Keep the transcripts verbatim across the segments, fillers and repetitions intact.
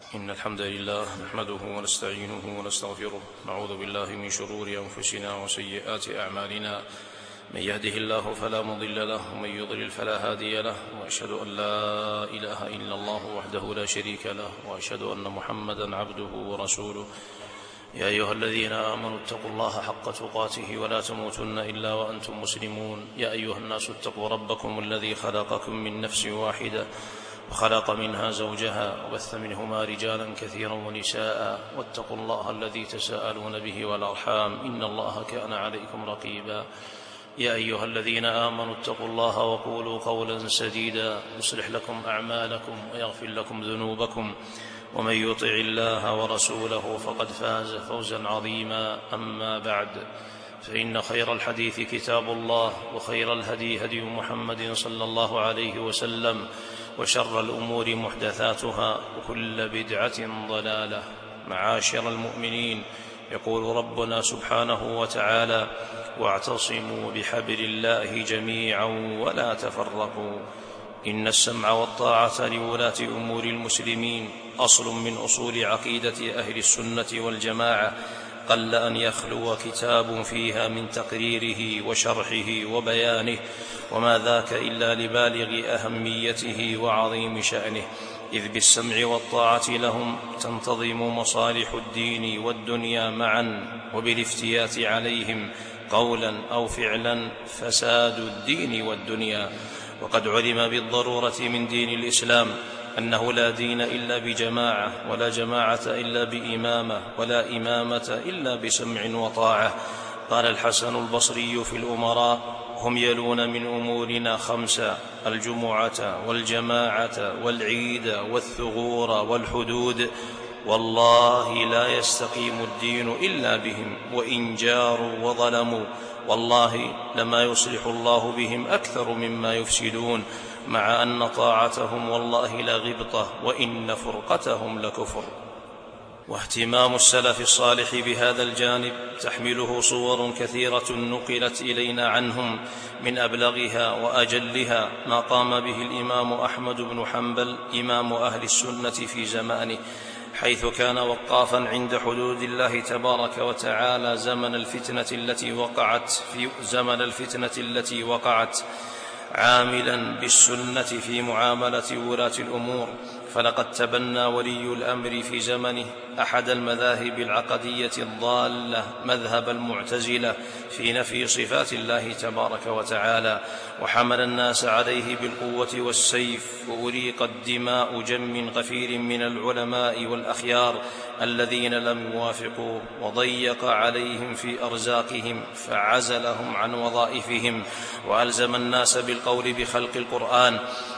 إن الحمد لله نحمده ونستعينه ونستغفره، نعوذ بالله من شرور أنفسنا وسيئات أعمالنا، من يهده الله فلا مضل له ومن يضلل فلا هادي له، وأشهد أن لا إله إلا الله وحده لا شريك له، وأشهد أن محمدا عبده ورسوله. يا أيها الذين آمنوا اتقوا الله حق تقاته ولا تموتن إلا وأنتم مسلمون. يا أيها الناس اتقوا ربكم الذي خلقكم من نفس واحدة وخلق منها زوجها وبث منهما رجالا كثيرا ونساء، واتقوا الله الذي تساءلون به والأرحام إن الله كان عليكم رقيبا. يا أيها الذين آمنوا اتقوا الله وقولوا قولا سديدا يصلح لكم أعمالكم ويغفر لكم ذنوبكم، ومن يطع الله ورسوله فقد فاز فوزا عظيما. أما بعد، فإن خير الحديث كتاب الله، وخير الهدي هدي محمد صلى الله عليه وسلم، وشر الأمور محدثاتها، وكل بدعة ضلالة. معاشر المؤمنين، يقول ربنا سبحانه وتعالى: واعتصموا بحبل الله جميعا ولا تفرقوا. إن السمع والطاعة لولاة أمور المسلمين أصل من أصول عقيدة أهل السنة والجماعة، قل أن يخلو كتاب فيها من تقريره وشرحه وبيانه، وما ذاك إلا لبالغ أهميته وعظيم شأنه، إذ بالسمع والطاعة لهم تنتظم مصالح الدين والدنيا معا، وبالافتيات عليهم قولا أو فعلا فساد الدين والدنيا. وقد علم بالضرورة من دين الإسلام أنه لا دين إلا بجماعة، ولا جماعة إلا بإمامة، ولا إمامة إلا بسمع وطاعة. قال الحسن البصري في الأمراء: هم يلون من أمورنا خمسة: الجمعة والجماعة والعيد والثغور والحدود، والله لا يستقيم الدين إلا بهم، وإن جاروا وظلموا والله لما يصلح الله بهم أكثر مما يفسدون، مع أن طاعتهم والله لغبطة، وإن فرقتهم لكفر. واهتمام السلف الصالح بهذا الجانب تحمله صور كثيرة نقلت إلينا عنهم، من أبلغها وأجلها ما قام به الإمام أحمد بن حنبل إمام أهل السنة في زمانه، حيث كان وقافا عند حدود الله تبارك وتعالى زمن الفتنة التي وقعت في زمن الفتنة التي وقعت عاملا بالسنة في معاملة ولاة الأمور. فلقد تبنى ولي الأمر في زمنه أحد المذاهب العقدية الضالة، مذهب المعتزلة في نفي صفات الله تبارك وتعالى، وحمل الناس عليه بالقوة والسيف، وأريقت دماء جم غفير من العلماء والأخيار الذين لم يوافقوا، وضيق عليهم في أرزاقهم فعزلهم عن وظائفهم، وألزم الناس بالقول بخلق القرآن،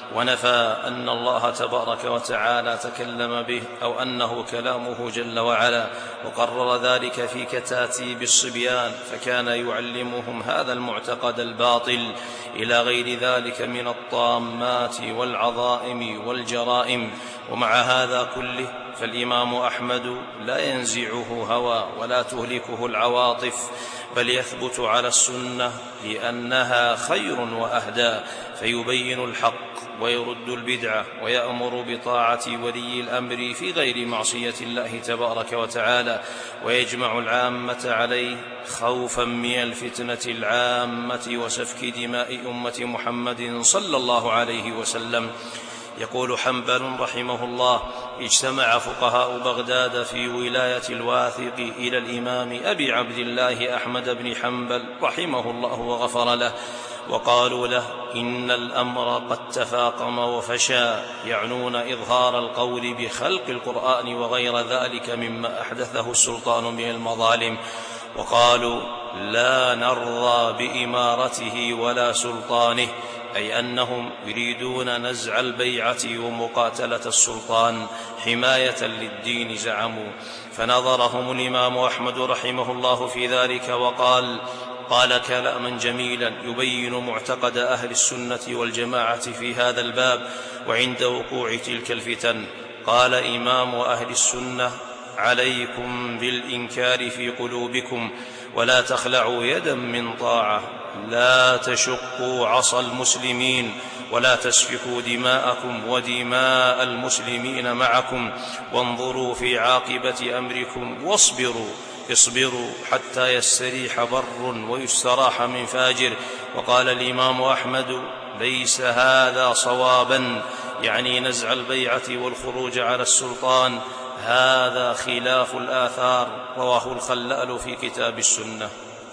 ونفى أن الله تبارك وتعالى تكلم به أو أنه كلامه جل وعلا، وقرر ذلك في كتاتيب الصبيان، فكان يعلمهم هذا المعتقد الباطل إلى غير ذلك من الطامات والعظائم والجرائم. ومع هذا كله فالإمام أحمد لا ينزعه هوى ولا تهلكه العواطف، بل يثبت على السنة لأنها خير وأهدى، فيبين الحق ويرد البدعة، ويأمر بطاعة ولي الأمر في غير معصية الله تبارك وتعالى، ويجمع العامة عليه خوفا من الفتنة العامة وسفك دماء أمة محمد صلى الله عليه وسلم. يقول حنبل رحمه الله: اجتمع فقهاء بغداد في ولاية الواثق إلى الإمام أبي عبد الله أحمد بن حنبل رحمه الله وغفر له، وقالوا له: إن الأمر قد تفاقم وفشى، يعنون إظهار القول بخلق القرآن وغير ذلك مما أحدثه السلطان من المظالم، وقالوا: لا نرضى بإمارته ولا سلطانه، أي أنهم يريدون نزع البيعة ومقاتلة السلطان حماية للدين زعموا. فنظرهم الإمام أحمد رحمه الله في ذلك وقال قال كلاما جميلا يبين معتقد أهل السنة والجماعة في هذا الباب وعند وقوع تلك الفتن. قال إمام أهل السنة: عليكم بالإنكار في قلوبكم، ولا تخلعوا يدا من طاعة، لا تشقوا عصا المسلمين ولا تسفكوا دماءكم ودماء المسلمين معكم، وانظروا في عاقبة أمركم واصبروا اصبروا حتى يستريح بر ويستراح من فاجر. وقال الإمام أحمد: ليس هذا صوابا، يعني نزع البيعة والخروج على السلطان، هذا خلاف الآثار. رواه الخلال في كتاب السنة.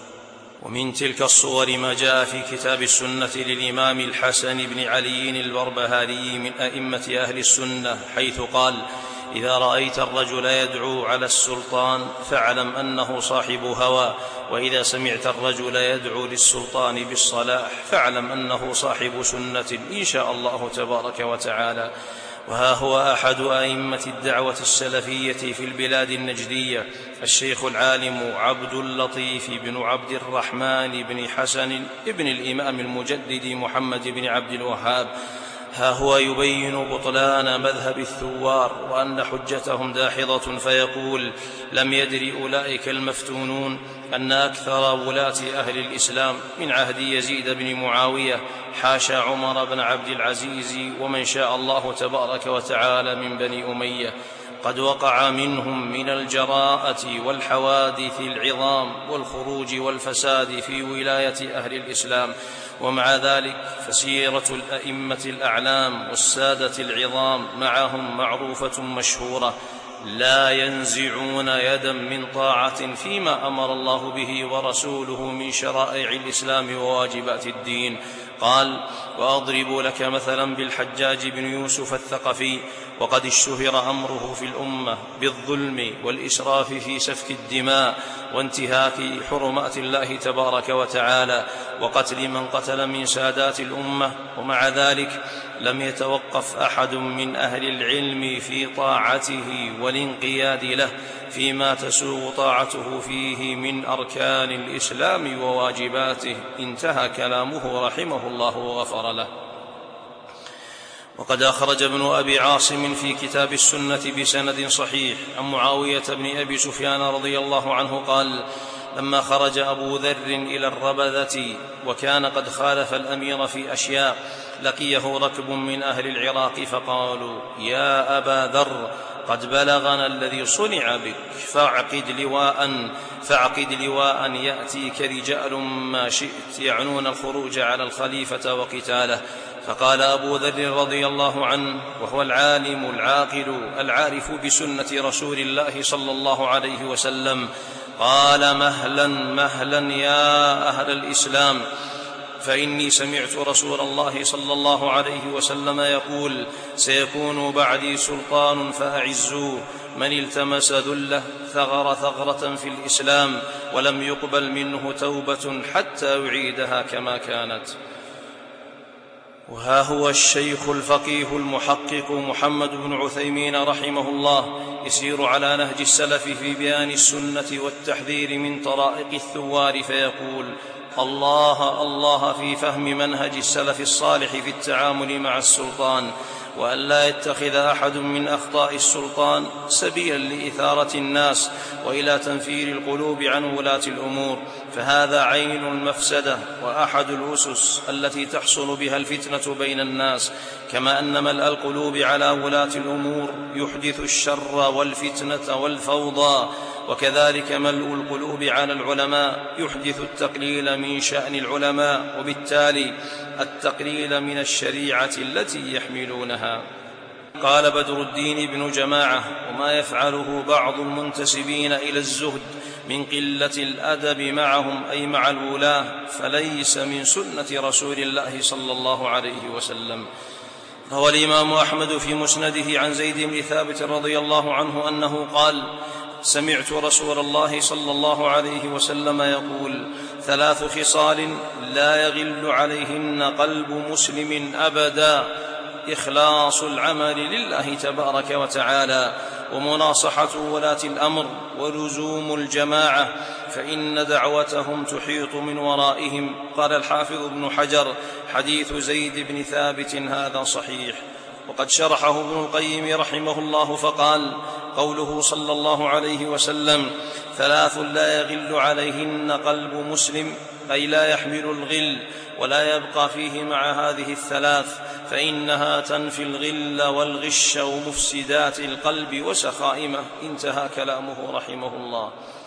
ومن تلك الصور ما جاء في كتاب السنة للإمام الحسن بن علي البربهاري من أئمة أهل السنة، حيث قال: إذا رأيت الرجل يدعو على السلطان فاعلم أنه صاحب هوى، وإذا سمعت الرجل يدعو للسلطان بالصلاح فاعلم أنه صاحب سنة إن شاء الله تبارك وتعالى. وها هو أحد أئمة الدعوة السلفية في البلاد النجدية، الشيخ العالم عبد اللطيف بن عبد الرحمن بن حسن ابن الإمام المجدد محمد بن عبد الوهاب، ها هو يبين بطلان مذهب الثوار وأن حجتهم داحضة، فيقول: لم يدر أولئك المفتونون أن أكثر ولاة أهل الإسلام من عهد يزيد بن معاوية، حاشا عمر بن عبد العزيز ومن شاء الله تبارك وتعالى من بني أمية، قد وقع منهم من الجراءة والحوادث العظام والخروج والفساد في ولاية أهل الإسلام. ومع ذلك فسيرة الأئمة الأعلام والسادة العظام معهم معروفة مشهورة، لا ينزعون يدا من طاعة فيما أمر الله به ورسوله من شرائع الإسلام وواجبات الدين. قال: وأضرب لك مثلا بالحجاج بن يوسف الثقفي، وقد اشتهر أمره في الأمة بالظلم والإسراف في سفك الدماء وانتهاك حرمات الله تبارك وتعالى وقتل من قتل من سادات الأمة. ومع ذلك لم يتوقف أحد من أهل العلم في طاعته والانقياد له فيما تسوغ طاعته فيه من أركان الإسلام وواجباته. انتهى كلامه رحمه الله وغفر له. وقد أخرج ابن أبي عاصم في كتاب السنة بسند صحيح عن معاوية بن أبي سفيان رضي الله عنه قال: لما خرج أبو ذر إلى الربذة وكان قد خالف الأمير في أشياء، لقيه ركب من أهل العراق فقالوا: يا أبا ذر، قد بلغنا الذي صنع بك، فاعقد لواء فاعقد لواء يأتيك رجال ما شئت يعنون الخروج على الخليفة وقتاله. فقال أبو ذر رضي الله عنه، وهو العالم العاقل العارف بسنة رسول الله صلى الله عليه وسلم، قال: مهلا مهلا يا أهل الإسلام، فإني سمعت رسول الله صلى الله عليه وسلم يقول: سيكون بعدي سلطان فأعزوا، من التمس ذله ثغر ثغرة في الإسلام ولم يقبل منه توبة حتى يعيدها كما كانت. وها هو الشيخ الفقيه المحقق محمد بن عثيمين رحمه الله يسير على نهج السلف في بيان السنة والتحذير من طرائق الثوار، فيقول: الله الله في فهم منهج السلف الصالح في التعامل مع السلطان، وأن لا يتخذ أحد من أخطاء السلطان سبيلا لإثارة الناس وإلى تنفير القلوب عن ولاة الأمور، فهذا عين المفسدة وأحد الأسس التي تحصل بها الفتنة بين الناس، كما أن ملء القلوب على ولاة الأمور يحدث الشر والفتنة والفوضى، وكذلك ملء القلوب على العلماء يحدث التقليل من شأن العلماء، وبالتالي التقليل من الشريعة التي يحملونها. قال بدر الدين بن جماعة: وما يفعله بعض المنتسبين إلى الزهد من قلة الأدب معهم أي مع الولاة فليس من سنة رسول الله صلى الله عليه وسلم. روى الإمام أحمد في مسنده عن زيد بن ثابت رضي الله عنه أنه قال: سمعت رسول الله صلى الله عليه وسلم يقول: ثلاث خصال لا يغل عليهن قلب مسلم أبدا: إخلاص العمل لله تبارك وتعالى، ومناصحة ولاة الأمر، ولزوم الجماعة، فإن دعوتهم تحيط من ورائهم. قال الحافظ ابن حجر: حديث زيد بن ثابت هذا صحيح. وقد شرحه ابن القيم رحمه الله فقال: قوله صلى الله عليه وسلم: ثلاث لا يغل عليهن قلب مسلم، أي لا يحمل الغل ولا يبقى فيه مع هذه الثلاث، فإنها تنفي الغل والغش ومفسدات القلب وسخائمه. انتهى كلامه رحمه الله.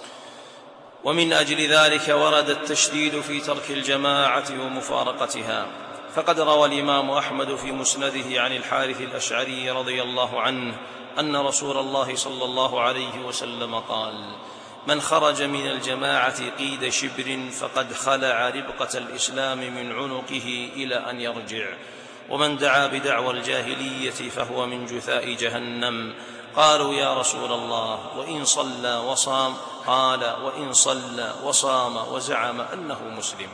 ومن أجل ذلك ورد التشديد في ترك الجماعة ومفارقتها، فقد روى الإمام أحمد في مسنده عن الحارث الأشعري رضي الله عنه أن رسول الله صلى الله عليه وسلم قال: من خرج من الجماعة قيد شبر فقد خلع ربقة الإسلام من عنقه إلى أن يرجع، ومن دعا بدعوى الجاهلية فهو من جثاء جهنم. قالوا: يا رسول الله، وإن صلى وصام؟ قال: وإن صلى وصام وزعم أنه مسلم.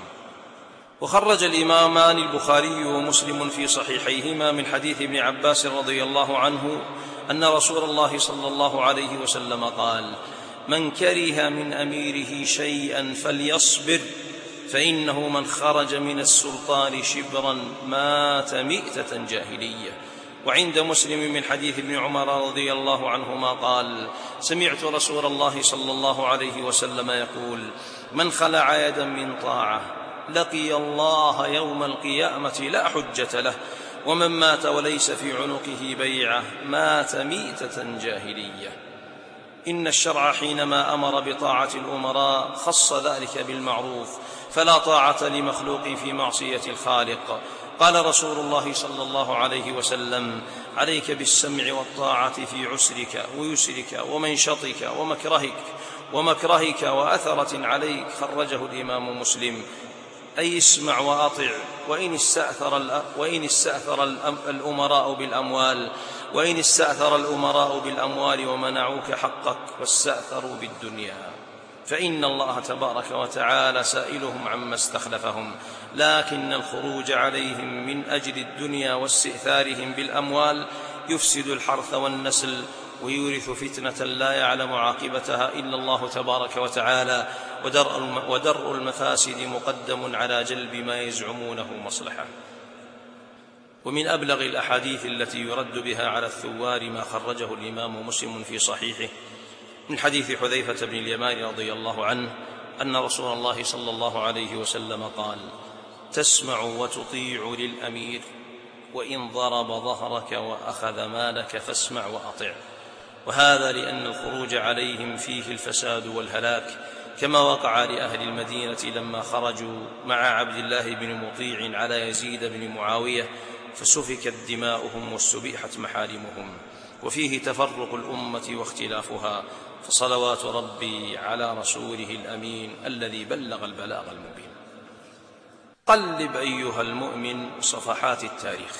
وخرج الإمامان البخاري ومسلم في صحيحيهما من حديث ابن عباس رضي الله عنه أن رسول الله صلى الله عليه وسلم قال: من كره من أميره شيئا فليصبر، فإنه من خرج من السلطان شبرا مات مئتة جاهلية. وعند مسلم من حديث ابن عمر رضي الله عنهما قال: سمعت رسول الله صلى الله عليه وسلم يقول: من خلع يدا من طاعة لقي الله يوم القيامة لا حجة له، ومن مات وليس في عنقه بيعة مات ميتة جاهلية. إن الشرع حينما أمر بطاعة الأمراء خص ذلك بالمعروف، فلا طاعة لمخلوق في معصية الخالق. قال رسول الله صلى الله عليه وسلم: عليك بالسمع والطاعة في عسرك ويسرك ومنشطك ومكرهك ومكرهك وأثرة عليك. خرجه الإمام مسلم. أي اسمع وأطع، وإن استأثر, وإن استأثر الأمراء بالأموال وإن استأثر الأمراء بالأموال ومنعوك حقك واستأثروا بالدنيا، فإن الله تبارك وتعالى سائلهم عما استخلفهم، لكن الخروج عليهم من أجل الدنيا واستئثارهم بالأموال يفسد الحرث والنسل ويورث فتنة لا يعلم عاقبتها إلا الله تبارك وتعالى، ودرء المفاسد مقدم على جلب ما يزعمونه مصلحة. ومن أبلغ الأحاديث التي يرد بها على الثوار ما خرجه الإمام مسلم في صحيحه من حديث حذيفة بن اليمان رضي الله عنه أن رسول الله صلى الله عليه وسلم قال: تسمع وتطيع للأمير، وإن ضرب ظهرك وأخذ مالك فاسمع وأطع. وهذا لأن الخروج عليهم فيه الفساد والهلاك، كما وقع لأهل المدينة لما خرجوا مع عبد الله بن مطيع على يزيد بن معاوية فسفكت دماؤهم واستبيحت محارمهم، وفيه تفرق الأمة واختلافها، فصلوات ربي على رسوله الأمين الذي بلغ البلاغ المبين. قلب أيها المؤمن صفحات التاريخ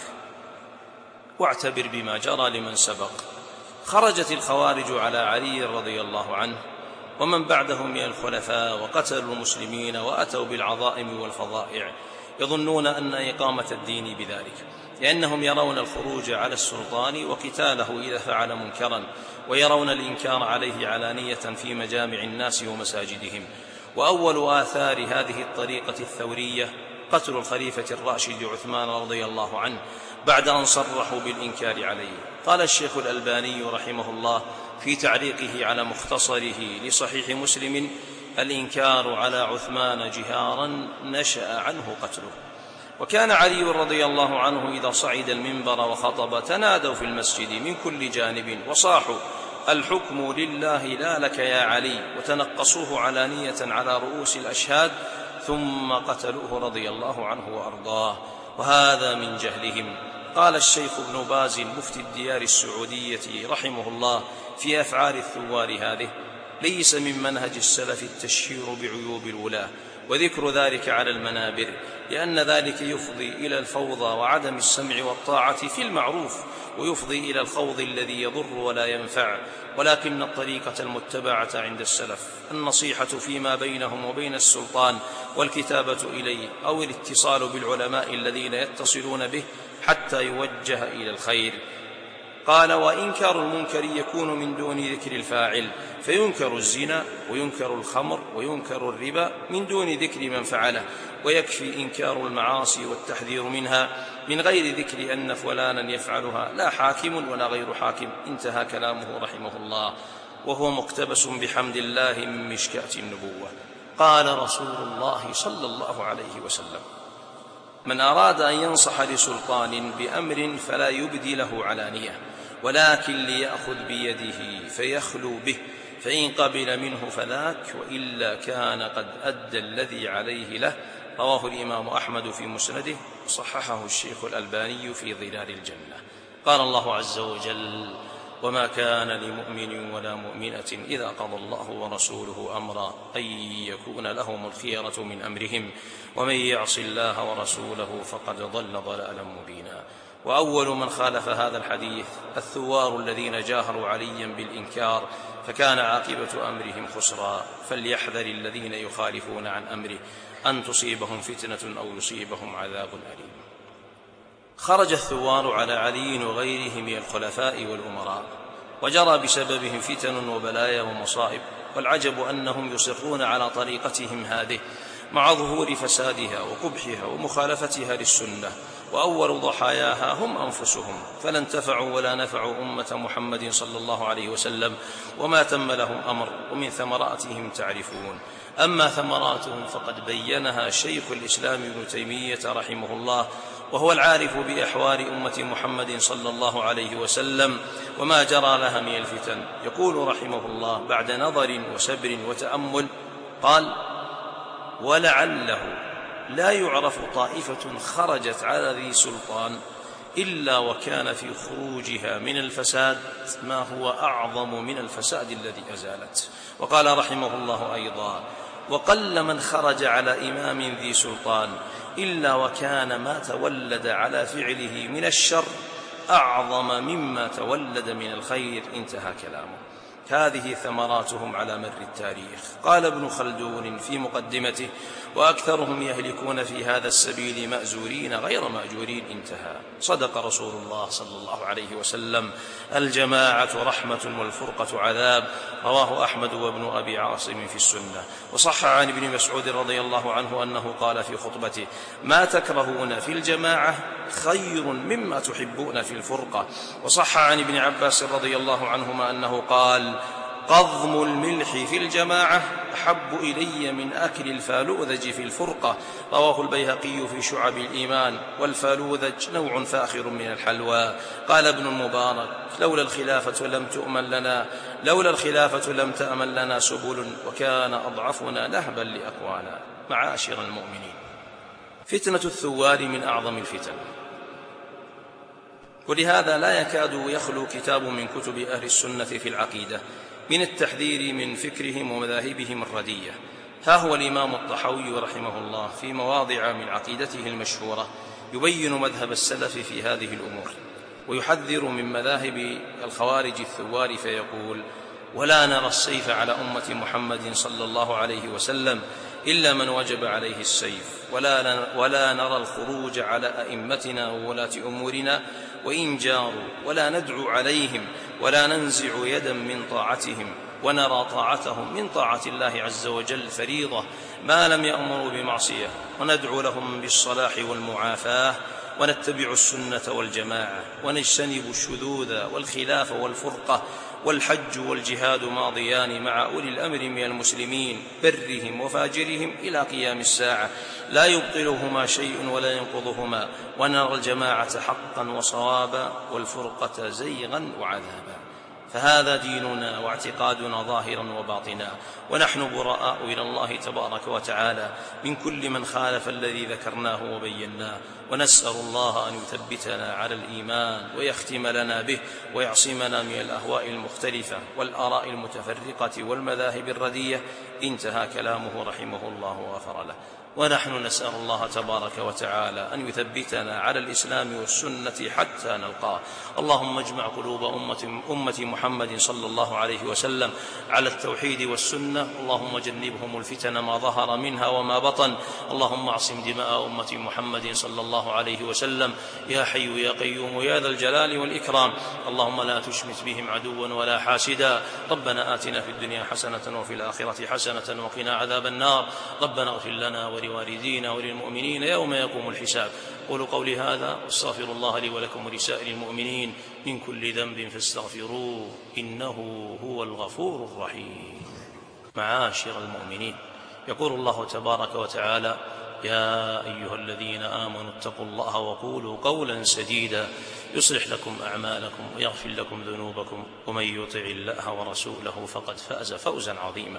واعتبر بما جرى لمن سبق. خرجت الخوارج على علي رضي الله عنه ومن بعدهم من الخلفاء وقتلوا المسلمين وأتوا بالعظائم والفظائع، يظنون أن إقامة الدين بذلك، لأنهم يرون الخروج على السلطان وقتاله إذا فعل منكرا، ويرون الإنكار عليه علانية في مجامع الناس ومساجدهم. وأول آثار هذه الطريقة الثورية قتل الخليفة الراشد عثمان رضي الله عنه بعد أن صرحوا بالإنكار عليه. قال الشيخ الألباني رحمه الله في تعليقه على مختصره لصحيح مسلم: الإنكار على عثمان جهارا نشأ عنه قتله. وكان علي رضي الله عنه إذا صعد المنبر وخطب تنادوا في المسجد من كل جانب وصاحوا: الحكم لله لا لك يا علي، وتنقصوه علانية على رؤوس الأشهاد، ثم قتلوه رضي الله عنه وأرضاه، وهذا من جهلهم. قال الشيخ ابن باز المفتي الديار السعودية رحمه الله في أفعال الثوار هذه: ليس من منهج السلف التشهير بعيوب الولاة وذكر ذلك على المنابر، لأن ذلك يفضي إلى الفوضى وعدم السمع والطاعة في المعروف، ويفضي إلى الخوض الذي يضر ولا ينفع. ولكن الطريقة المتبعة عند السلف النصيحة فيما بينهم وبين السلطان والكتابة إليه، أو الاتصال بالعلماء الذين يتصلون به حتى يوجه إلى الخير. قال: وإنكار المنكر يكون من دون ذكر الفاعل، فينكر الزنا وينكر الخمر وينكر الربا من دون ذكر من فعله، ويكفي إنكار المعاصي والتحذير منها من غير ذكر أن فلانا يفعلها لا حاكم ولا غير حاكم. انتهى كلامه رحمه الله، وهو مقتبس بحمد الله من مشكاة النبوة. قال رسول الله صلى الله عليه وسلم: من أراد أن ينصح لسلطان بأمر فلا يبدي له علانية، ولكن ليأخذ بيده فيخلو به، فإن قبل منه فذاك، وإلا كان قد أدى الذي عليه له. رواه الإمام أحمد في مسنده، صححه الشيخ الألباني في ظلال الجنة. قال الله عز وجل: وما كان لمؤمن ولا مؤمنة إذا قضى الله ورسوله أمرا أن يكون لهم الخيرة من أمرهم، ومن يعص الله ورسوله فقد ضل ضلالا مبينا. وأول من خالف هذا الحديث الثوار الذين جاهروا عليا بالإنكار، فكان عاقبة أمرهم خسرا. فليحذر الذين يخالفون عن أمره أن تصيبهم فتنة أو يصيبهم عذاب أليم. خرج الثوار على علي وغيره من الخلفاء والأمراء، وجرى بسببهم فتن وبلايا ومصائب، والعجب أنهم يصرون على طريقتهم هذه مع ظهور فسادها وقبحها ومخالفتها للسنة، وأول ضحاياها هم أنفسهم، فلا انتفعوا ولا نفعوا أمة محمد صلى الله عليه وسلم وما تم لهم أمر. ومن ثمراتهم تعرفون، أما ثمراتهم فقد بينها شيخ الإسلام ابن تيمية رحمه الله، وهو العارف بأحوال أمة محمد صلى الله عليه وسلم وما جرى لها من الفتن. يقول رحمه الله بعد نظر وسبر وتأمل، قال: ولعله لا يعرف طائفة خرجت على ذي سلطان إلا وكان في خروجها من الفساد ما هو أعظم من الفساد الذي أزالت. وقال رحمه الله أيضا: وقل من خرج على إمام ذي سلطان إلا وكان ما تولد على فعله من الشر أعظم مما تولد من الخير. انتهى كلامه. هذه ثمراتهم على مر التاريخ. قال ابن خلدون في مقدمته: وأكثرهم يهلكون في هذا السبيل مأزورين غير مأجورين. انتهى. صدق رسول الله صلى الله عليه وسلم: الجماعة رحمة والفرقة عذاب. رواه أحمد وابن أبي عاصم في السنة. وصح عن ابن مسعود رضي الله عنه أنه قال في خطبته: ما تكرهون في الجماعة خير مما تحبون في الفرقة. وصح عن ابن عباس رضي الله عنهما أنه قال: قضم الملح في الجماعة أحب إلي من أكل الفالوذج في الفرقة. رواه البيهقي في شعب الإيمان. والفالوذج نوع فاخر من الحلوى. قال ابن المبارك: لولا الخلافة لم تؤمن لنا لولا الخلافة لم تأمن لنا سبل، وكان أضعفنا نهبا لأقوانا. معاشر المؤمنين، فتنة الثوار من أعظم الفتن، ولهذا لا يكاد يخلو كتاب من كتب أهل السنة في العقيدة من التحذير من فكرهم ومذاهبهم الردية. ها هو الإمام الطحاوي رحمه الله في مواضع من عقيدته المشهورة يبين مذهب السلف في هذه الأمور، ويحذر من مذاهب الخوارج الثوار فيقول: ولا نرى السيف على أمة محمد صلى الله عليه وسلم إلا من وجب عليه السيف، ولا, ولا نرى الخروج على أئمتنا وولاة أمورنا وإن جاروا، ولا ندعو عليهم ولا ننزع يدا من طاعتهم، ونرى طاعتهم من طاعة الله عز وجل فريضة ما لم يأمروا بمعصية، وندعو لهم بالصلاح والمعافاة، ونتبع السنة والجماعة، ونجتنب الشذوذ والخلاف والفرقة. والحج والجهاد ماضيان مع أولي الأمر من المسلمين برهم وفاجرهم إلى قيام الساعة، لا يبطلهما شيء ولا ينقضهما، ونرى الجماعة حقا وصوابا والفرقة زيغا وعذابا. فهذا ديننا واعتقادنا ظاهرا وباطنا، ونحن براء إلى الله تبارك وتعالى من كل من خالف الذي ذكرناه وبيناه، ونسأل الله أن يثبتنا على الإيمان ويختم لنا به، ويعصمنا من الأهواء المختلفة والآراء المتفرقة والمذاهب الردية. انتهى كلامه رحمه الله وغفر له. ونحن نسأل الله تبارك وتعالى أن يثبتنا على الإسلام والسنة حتى نلقاه. اللهم اجمع قلوب أمة, أمة محمد صلى الله عليه وسلم على التوحيد والسنة. اللهم جنبهم الفتن ما ظهر منها وما بطن. اللهم اعصم دماء أمة محمد صلى الله عليه وسلم يا حي يا قيوم يا ذا الجلال والإكرام. اللهم لا تشمت بهم عدوا ولا حاسدا. ربنا آتنا في الدنيا حسنة وفي الآخرة حسنة وقنا عذاب النار. ربنا اغفر لنا ولوالدينا وللمؤمنين يوم يقوم الحساب. قولوا قولي هذا واستغفر الله لي ولكم ولسائر المؤمنين من كل ذنب فاستغفروه إنه هو الغفور الرحيم. معاشر المؤمنين، يقول الله تبارك وتعالى: يا أيها الذين آمنوا اتقوا الله وقولوا قولا سديدا يصلح لكم أعمالكم ويغفر لكم ذنوبكم ومن يطع الله ورسوله فقد فاز فوزا عظيما.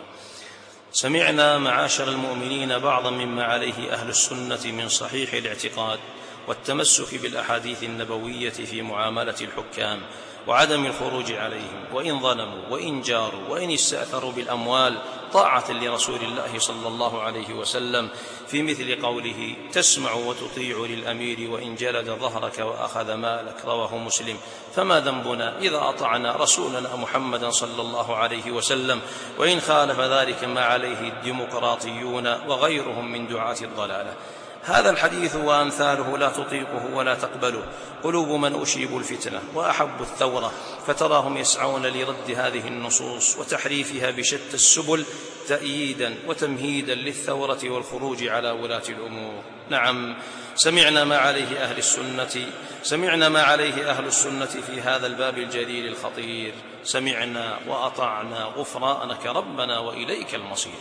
سمعنا معاشر المؤمنين بعضا مما عليه أهل السنة من صحيح الاعتقاد والتمسك بالأحاديث النبوية في معاملة الحكام وعدم الخروج عليهم وإن ظلموا وإن جاروا وإن استأثروا بالأموال، طاعة لرسول الله صلى الله عليه وسلم في مثل قوله: تسمع وتطيع للأمير وإن جلد ظهرك وأخذ مالك، رواه مسلم. فما ذنبنا إذا أطعنا رسولنا محمدا صلى الله عليه وسلم وإن خالف ذلك ما عليه الديمقراطيون وغيرهم من دعاة الضلالة؟ هذا الحديث وأمثاله لا تطيقه ولا تقبله قلوب من أشيبوا الفتنة وأحبوا الثورة، فتراهم يسعون لرد هذه النصوص وتحريفها بشتى السبل تأييدا وتمهيدا للثورة والخروج على ولاة الأمور. نعم، سمعنا ما عليه أهل السنة سمعنا ما عليه أهل السنة في هذا الباب الجليل الخطير. سمعنا وأطعنا غفرانك ربنا وإليك المصير.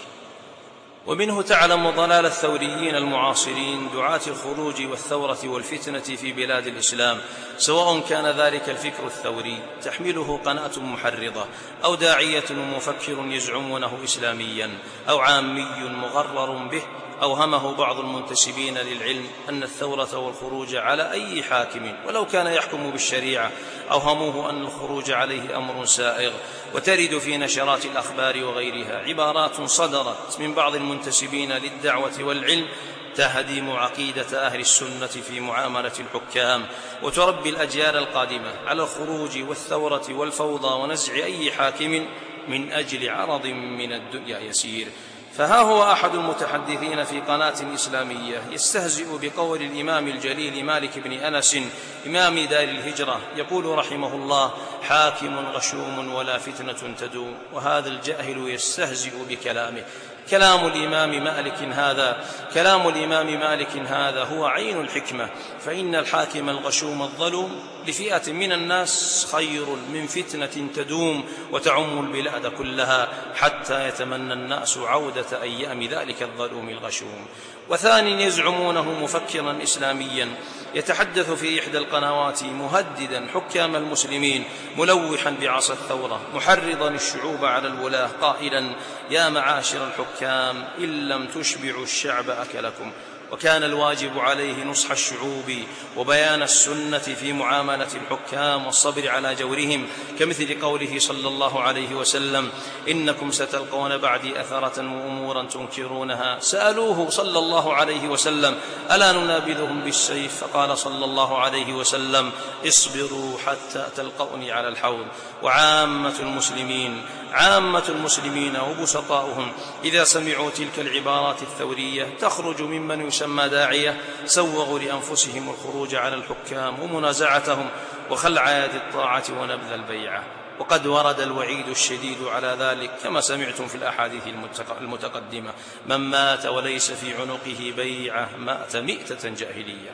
ومنه تعلم ضلال الثوريين المعاصرين دعاة الخروج والثورة والفتنة في بلاد الإسلام، سواء كان ذلك الفكر الثوري تحمله قناة محرضة أو داعية ومفكر يزعمونه إسلاميا أو عامي مغرر به، أوهمه بعض المنتسبين للعلم أن الثورة والخروج على أي حاكم ولو كان يحكم بالشريعة، أوهموه أن الخروج عليه أمر سائغ. وترد في نشرات الأخبار وغيرها عبارات صدرت من بعض المنتسبين للدعوة والعلم تهدم عقيدة أهل السنة في معاملة الحكام وتربي الأجيال القادمة على الخروج والثورة والفوضى ونزع أي حاكم من أجل عرض من الدنيا يسير. فها هو أحد المتحدثين في قناة إسلامية يستهزئ بقول الإمام الجليل مالك بن أنس إمام دار الهجرة يقول رحمه الله: حاكم غشوم ولا فتنة تدوم. وهذا الجاهل يستهزئ بكلامه. كلام الإمام مالك هذا كلام الإمام مالك هذا هو عين الحكمة، فإن الحاكم الغشوم الظلوم لفئة من الناس خير من فتنة تدوم وتعم البلاد كلها حتى يتمنى الناس عودة أيام ذلك الظلوم الغشوم. وثاني يزعمونه مفكرا إسلاميا يتحدث في إحدى القنوات مهددا حكام المسلمين ملوحا بعصا الثورة محرضا الشعوب على الولاة قائلا: يا معاشر الحكام إن لم تشبعوا الشعب أكلكم. وكان الواجب عليه نصح الشعوب وبيان السنة في معاملة الحكام والصبر على جورهم، كمثل قوله صلى الله عليه وسلم: إنكم ستلقون بعدي أثرة وأمورا تنكرونها. سألوه صلى الله عليه وسلم: ألا ننابذهم بالسيف؟ فقال صلى الله عليه وسلم: اصبروا حتى تلقوني على الحوض. وعامة المسلمين عامة المسلمين وبسطاؤهم إذا سمعوا تلك العبارات الثورية تخرج ممن يسمى داعية سوغوا لأنفسهم الخروج على الحكام ومنازعتهم وخلع يد الطاعة ونبذ البيعة. وقد ورد الوعيد الشديد على ذلك كما سمعتم في الأحاديث المتقدمة: من مات وليس في عنقه بيعة مات مئتة جاهلية.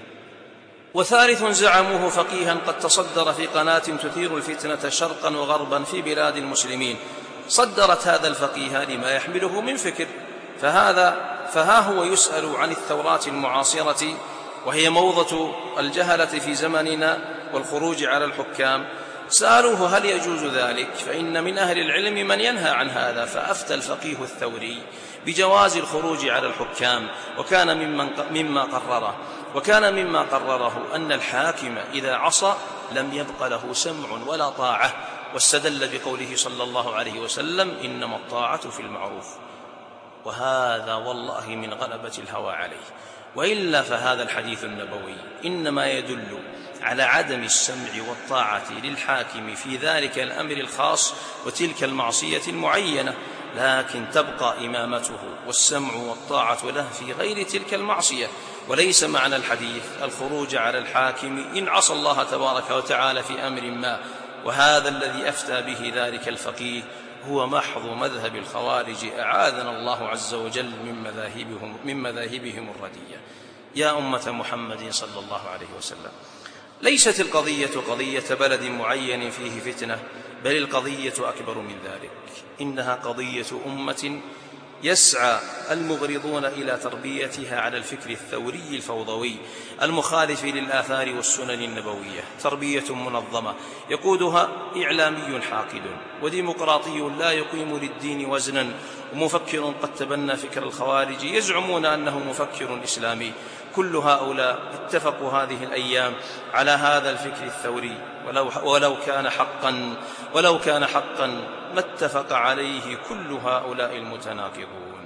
وثالث زعموه فقيها قد تصدر في قناة تثير الفتنة شرقا وغربا في بلاد المسلمين، صدرت هذا الفقيه لما يحمله من فكر، فهذا فها هو يسأل عن الثورات المعاصرة وهي موضة الجهلة في زمننا والخروج على الحكام. سألوه: هل يجوز ذلك؟ فإن من أهل العلم من ينهى عن هذا، فأفتى الفقيه الثوري بجواز الخروج على الحكام، وكان ممن مما قرره وكان مما قرره أن الحاكم إذا عصى لم يبق له سمع ولا طاعة، واستدل بقوله صلى الله عليه وسلم: إنما الطاعة في المعروف. وهذا والله من غلبة الهوى عليه، وإلا فهذا الحديث النبوي إنما يدل على عدم السمع والطاعة للحاكم في ذلك الأمر الخاص وتلك المعصية المعينة، لكن تبقى إمامته والسمع والطاعة له في غير تلك المعصية. وليس معنى الحديث الخروج على الحاكم إن عصى الله تبارك وتعالى في أمر ما. وهذا الذي أفتى به ذلك الفقيه هو محض مذهب الخوارج أعاذنا الله عز وجل من مذاهبهم, من مذاهبهم الردية. يا أمة محمد صلى الله عليه وسلم، ليست القضية قضية بلد معين فيه فتنة، بل القضية أكبر من ذلك، إنها قضية أمة يسعى المغرضون إلى تربيتها على الفكر الثوري الفوضوي المخالف للآثار والسنن النبوية، تربية منظمة يقودها إعلامي حاقد وديمقراطي لا يقيم للدين وزنا، ومفكر قد تبنى فكر الخوارج يزعمون أنه مفكر إسلامي. كل هؤلاء اتفقوا هذه الأيام على هذا الفكر الثوري، ولو, ولو كان حقا ولو كان حقا ما اتفق عليه كل هؤلاء المتناقضون.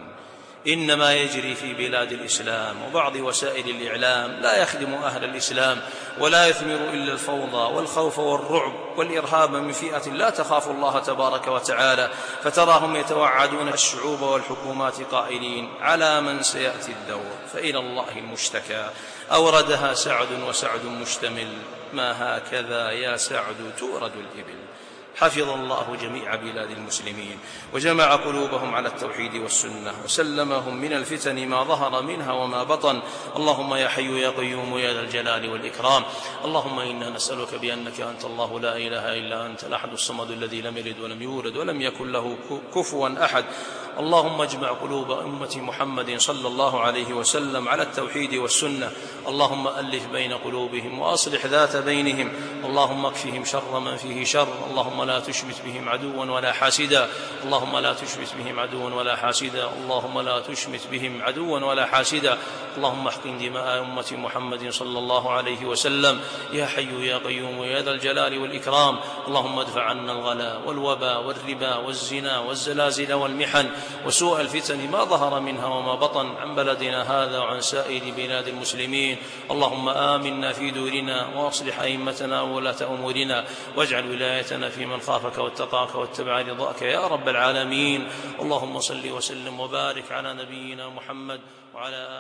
إنما يجري في بلاد الإسلام وبعض وسائل الإعلام لا يخدم أهل الإسلام ولا يثمر إلا الفوضى والخوف والرعب والإرهاب من فئة لا تخاف الله تبارك وتعالى، فتراهم يتوعدون الشعوب والحكومات قائلين على من سيأتي الدور فإلى الله المشتكى. أوردها سعد وسعد مشتمل، ما هكذا يا سعد تورد الإبل. حفظ الله جميع بلاد المسلمين وجمع قلوبهم على التوحيد والسنة وسلمهم من الفتن ما ظهر منها وما بطن. اللهم يا حي يا قيوم يا ذا الجلال والإكرام، اللهم إنا نسألك بأنك أنت الله لا إله إلا أنت الأحد الصمد الذي لم يلد ولم يولد ولم يكن له كفوا أحد. اللهم اجمع قلوب أمة محمد صلى الله عليه وسلم على التوحيد والسنة. اللهم ألف بين قلوبهم وأصلح ذات بينهم. اللهم اكفهم شر من فيه شر. اللهم لا تشمت بهم عدوا ولا حاسدا. اللهم لا تشمت بهم عدوا ولا حاسدا. اللهم لا تشمت بهم عدوا ولا حاسدا. اللهم احقن دماء أمة محمد صلى الله عليه وسلم. يا حي يا قيوم يا ذا الجلال والإكرام. اللهم ادفع عنا الغلا والوبا والربا والزنا والزلازل والمحن وسوء الفتن ما ظهر منها وما بطن عن بلدنا هذا وعن سائر بلاد المسلمين. اللهم آمنا في دورنا وأصلح أئمتنا وولاة أمورنا، واجعل ولايتنا في من خافك واتقاك واتبع رضاك يا رب العالمين. اللهم صل وسلم وبارك على نبينا محمد وعلى